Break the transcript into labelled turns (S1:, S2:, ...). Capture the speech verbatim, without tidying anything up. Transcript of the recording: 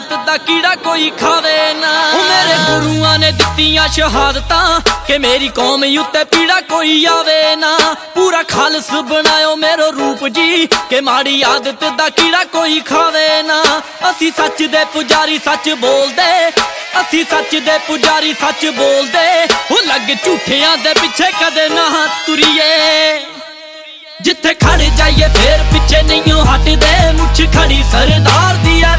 S1: आदत दा कीड़ा कोई खावे ना। मेरे गुरुआं ने दित्तियां शहादतां के मेरी कौम उत्ते पीड़ा कोई आवे ना। पूरा खालस बनायो मेरो रूप जी के माड़ी आदत दा कीड़ा कोई खावे ना। असी सच दे पुजारी सच बोलदे, असी सच दे पुजारी सच बोलदे, ओ लग झूठियां दे पिछे कदे ना तुरिए। जिथे खड़ जाइए फिर पिछे नहीं हटदे, मुछ खड़ी सरदार दी